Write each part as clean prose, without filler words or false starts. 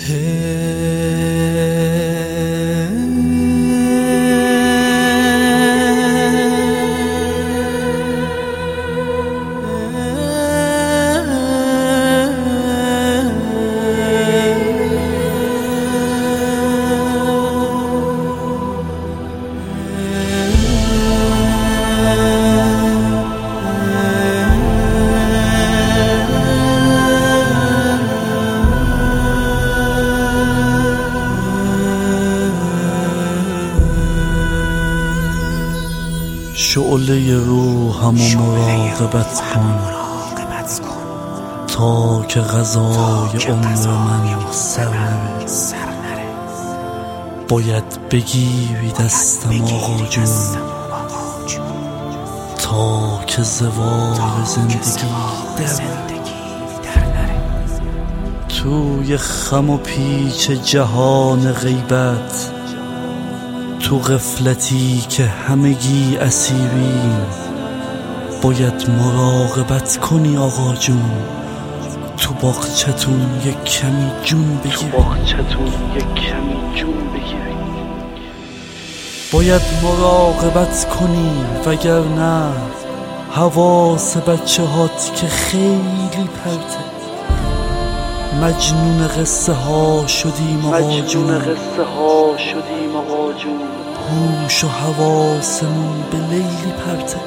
شعله روحم مراقبت کن تا که غذای عمر من سر نره. باید بگیری دستم آقا جون تا که زوال زندگی در نره. توی خم و پیچ جهان غیبت، تو غفلتی که همگی اسیریم، باید مراقبت کنی آقا جون. تو باغچتون یک کمی جون بگیری. باید مراقبت کنی وگرنه حواس بچه هات که خیلی پرته. مجنون قصه ها شدیم آقا جون، هوش و حواسمون به لیلی پرته.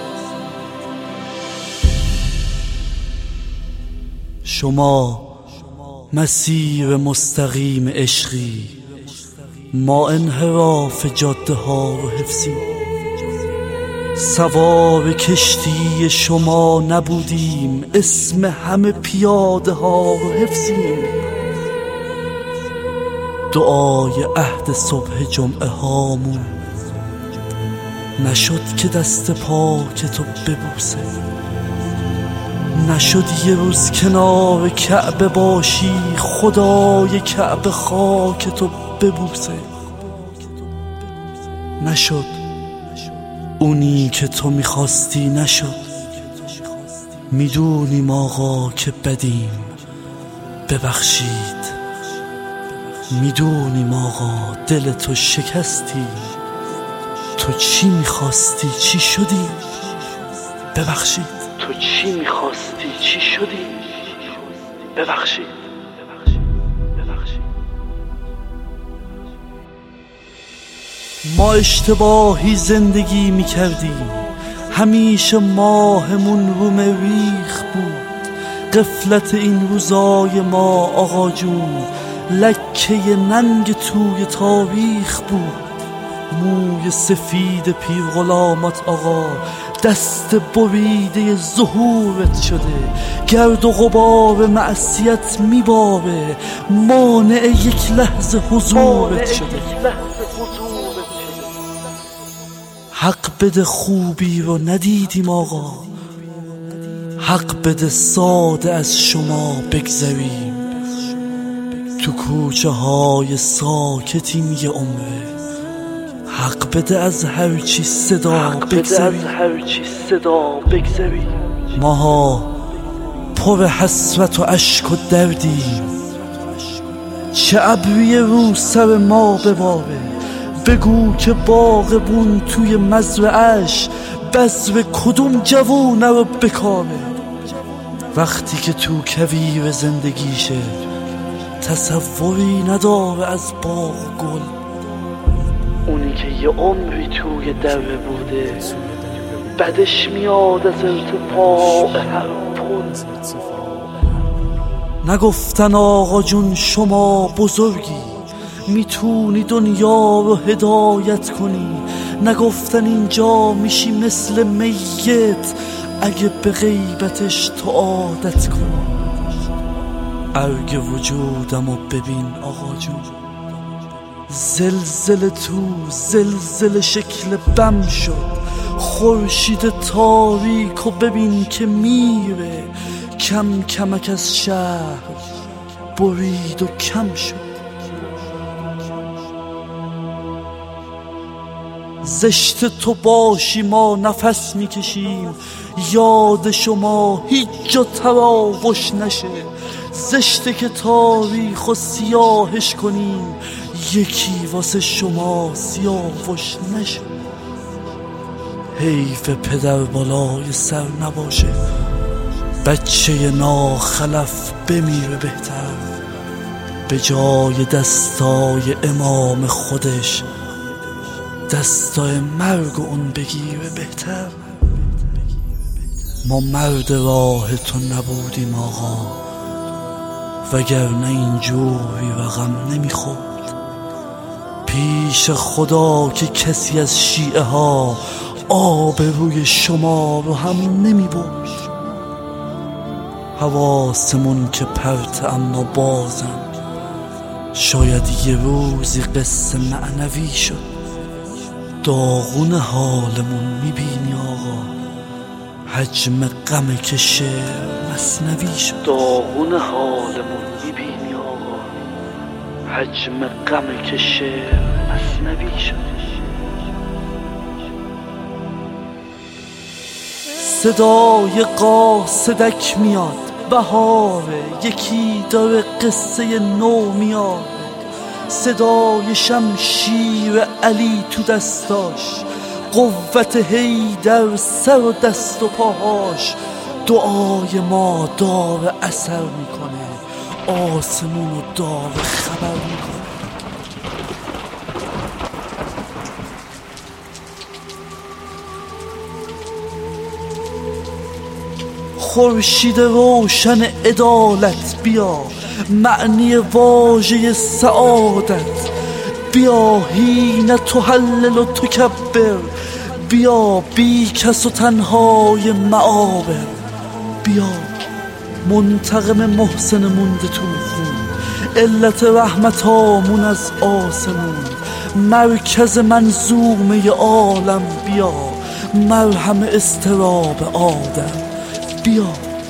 شما مسیر مستقیم عشقی، ما انحراف جاده ها رو حفظیم. سوار کشتی شما نبودیم، اسم همه پیاده ها رو حفظیم. دعای عهد صبح جمعه هامون نشد که دست پاک تو ببوسه، نشد یه روز کنار کعبه باشی خدای کعبه خاک تو ببوسه، نشد اونی که تو میخواستی نشد. میدونیم آقا که بدیم ببخشید، میدونیم آقا دل تو شکستی. تو چی میخواستی چی شدی ببخشید، تو چی میخواستی چی شدی ببخشید. ما اشتباهی زندگی میکردیم، همیشه ماهمون رو مریخ بود. غفلت این روزای ما آقا جون لکه ننگ توی تاریخ بود. موی سفید پیر غلامت آقا دست بریده ظهورت شده، گرد و غبار معصیت میباره مانع یک لحظه حضورت شده. حق بده خوبی رو ندیدیم آقا، حق بده ساده از شما بگذریم. تو کوچه های ساکتیم یه عمره، حق بده از هرچی صدا بگذریم. ماها پر حسرت و اشک و دردیم، چه ابری رو سر ما بباره. بگو که باغبون توی مزرعش بذر کدوم جوونه رو بکاره. وقتی که تو کویر زندگیشه تصوری نداره از باغ گل. اونی که یه عمری توی دره بوده بدش میاد از ارتفاع هر پل. نگفتن آقا جون شما بزرگی میتونی دنیا رو هدایت کنی، نگفتن اینجا میشی مثل میت اگه به غیبتش تو عادت کنی. ارگ وجودمو ببین آقا جون، زلزله تو زلزله شکل بم شد. خورشید تاریکو ببین که میره، کم کمک از شهر برید و کم شد. زشت تو باشی ما نفس میکشیم، یاد شما هیچ جا تراوش نشه. زشته که تاریخ و سیاهش کنیم، یکی واسه شما سیاوش نشه. حیف پدر بالای سر نباشه، بچه ناخلف بمیره بهتر، به جای دستای امام خودش دستای مرگ اون بگیره بهتر. ما مرد راه تو نبودیم آقا، وگرنه اینجوری رقم نمیخورد. پیش خدا که کسی از شیعه ها آبروی شما رو هم نمیبرد. حواسمون که پرت اما بازم، شاید یه روزی قصه معنوی شد. داغون حالمون میبینی آقا، حجم غم که شعر مثنوی شد. داغون حالمون میبینی آقا، حجم غم که شعر مثنوی شد. صدای قاصدک میاد، بهاره، یکی داره قصه نو میاد. صدای شمشیر علی تو دستاش، قوت حیدر سر و دست و پاهاش. دعای ما داره اثر میکنه، آسمون رو داره خبر میکنه. خورشید روشن عدالت بیا، معنی واژه سعادت بیا. حین تهلل و تکبر بیا، بی کس و تنهای معابر بیا. منتقم محسن مونده تو خون، علت رحمتامون از آسمون. مرکز منظومه عالم بیا، مرهم استراب آدم بیا.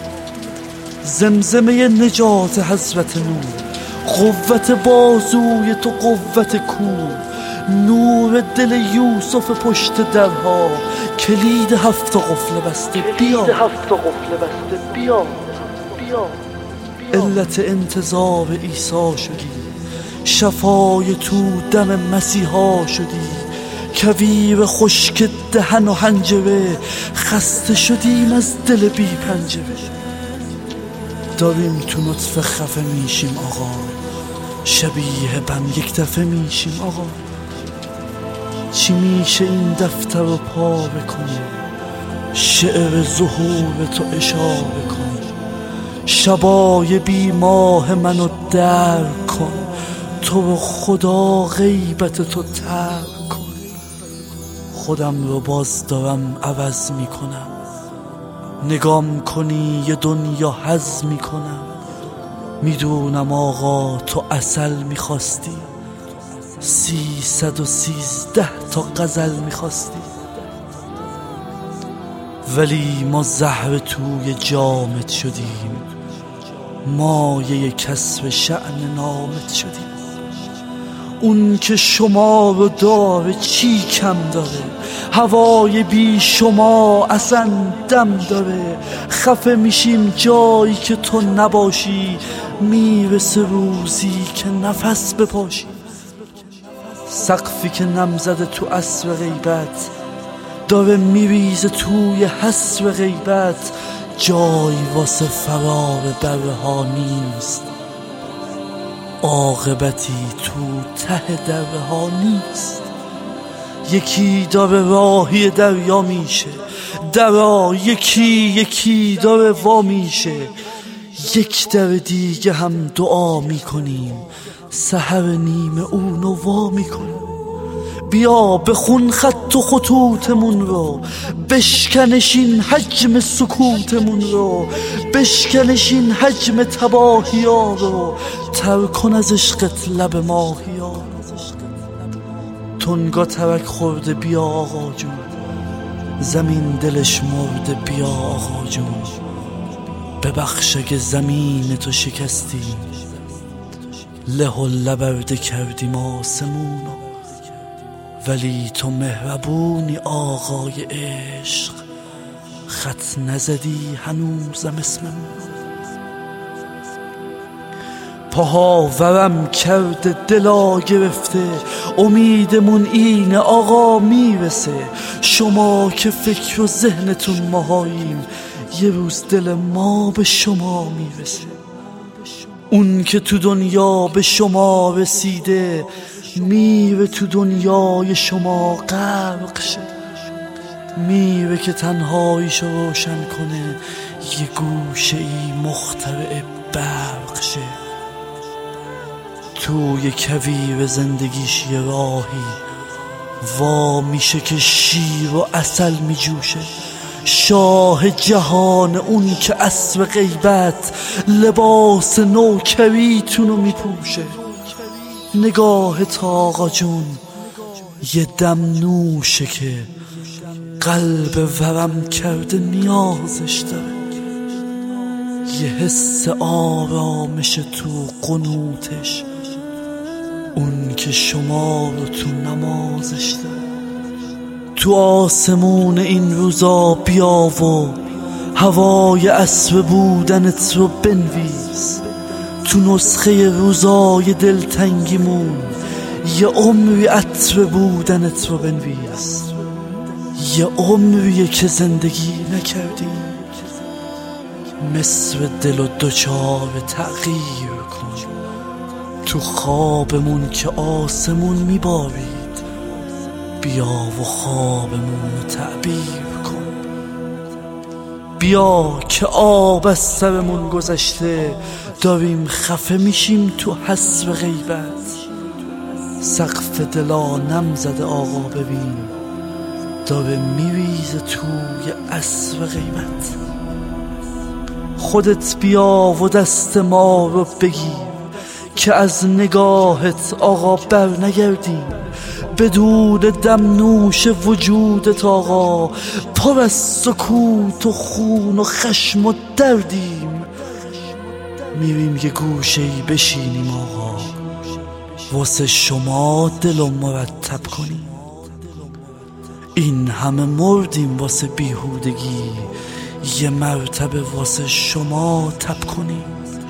زمزمه نجات حضرت نور، قوت بازوی تو قوت کور. نور دل یوسف پشت درها، کلید هفت قفل بسته بیا. بیا علت انتظار عیسی شدی، شفای تو دم مسیحا شدی. کویر خشک دهن و حنجره، خسته شدیم از دل بی پنجره. داریم تو نطفه خفه میشیم آقا، شبیه بم یک دفعه میشیم آقا. چی میشه این دفتر رو پا بکنیم، شعر ظهور تو اشاره کن. شبای بی ماه منو درک کن، تو رو خدا غیبت تو ترک کن. خودم رو باز دارم عوض میکنم، نگام کنی یه دنیا هضم میکنم. میدونم آقا تو عسل میخواستی، 313 تا غزل میخواستی، ولی ما زهر توی جامت شدیم، مایه کسب شأن نامت شدیم. اون که شما رو داره چی کم داره، هوای بی شما اصلا دم داره. خفه میشیم جایی که تو نباشی، میرسه روزی که نفس بپاشی. سقفی که نم زده تو عصر غیبت، داره میریزه توی حسر غیبت. جای واسه فرار بره ها نیست، عاقبتی تو ته دره ها نیست. یکی داره راهی دریا میشه، درا یکی داره وا میشه. یک در دیگه هم دعا میکنیم، سحر نیمه اونو وا میکنیم. بیا بخون خط و خطوطمون رو، بشکنشین حجم سکوتمون رو، بشکنشین حجم تباهی ها رو. تر کن از عشقت لب ماهی ها، تنگا ترک خورده بیا آقا جون، زمین دلش مرده بیا آقا جون. ببخش اگه زمین تو شکستیم، له و لبرده کردیم آسمونو. ولی تو مهربونی آقای عشق، خط نزدی هنوزم اسممون. پاها ورم کرده دلا گرفته، امیدمون اینه آقا میرسه. شما که فکر و ذهنتون ماهاییم، یه روز دل ما به شما میرسه. اون که تو دنیا به شما رسیده، میره تو دنیای شما غرق شه. میره که تنهاییشو روشن کنه، یه گوشه ای مخترع برق شه. توی کویر زندگیش یه راهی وا میشه که شیر و عسل میجوشه. شاه جهان اون که عصر غیبت لباس نوکریتونو میپوشه. نگاه تا آقا جون یه دم نوشه که قلب ورم کرده نیازش داره. یه حس آرامش تو قنوتش، اون که شما رو تو نمازش داره. تو آسمون این روزا بیا و هوای عصر بودنت رو بنویس. تو نسخه روزای دلتنگیمون یه عمری عطر بودنت رو بنویس. یه عمریه که زندگی نکردیم، مصر دل و دوچار تغییر کن. تو خوابمون که آسمون میبارید، بیا و خوابمون رو تعبیر کن. بیا که آب از سرمون گذشته، داریم خفه میشیم تو حسب غیبت. سقف دلا نم زده آقا ببین، داره میریزه توی عصر غیبت. خودت بیا و دست ما رو بگیر که از نگاهت آقا بر نگردیم. بدون دم نوش وجودت آقا پر از سکوت و خون و خشم و دردیم. میریم یه گوشه‌ای بشینیم آقا، واسه شما دل و مرتب کنیم. این همه مردیم واسه بیهودگی، یه مرتبه واسه شما تب کنیم.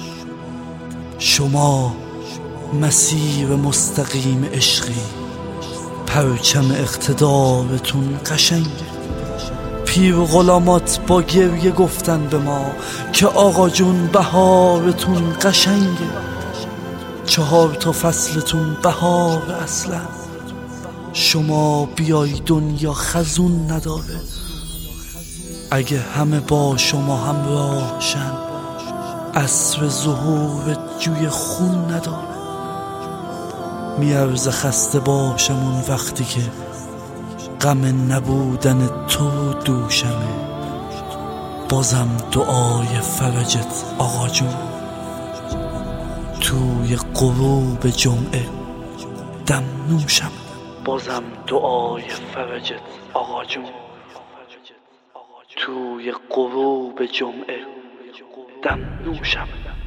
شما مسیر مستقیم عشقی، پرچم اقتدارتون قشنگه. پیر و غلامات با گریه گفتن به ما که آقا جون بهارتون قشنگه. 4 تا فصلتون بهار اصلا. شما بیای دنیا خزون نداره، اگه همه با شما همراه شن عصر ظهور جوی خون نداره. میارزه خسته باشم اون وقتی که غم نبودن تو دوشمه. بازم دعای فرجت آقا جون، توی غروب جمعه دم نوشم. بازم دعای فرجت آقا جون، توی غروب جمعه دم نوشم.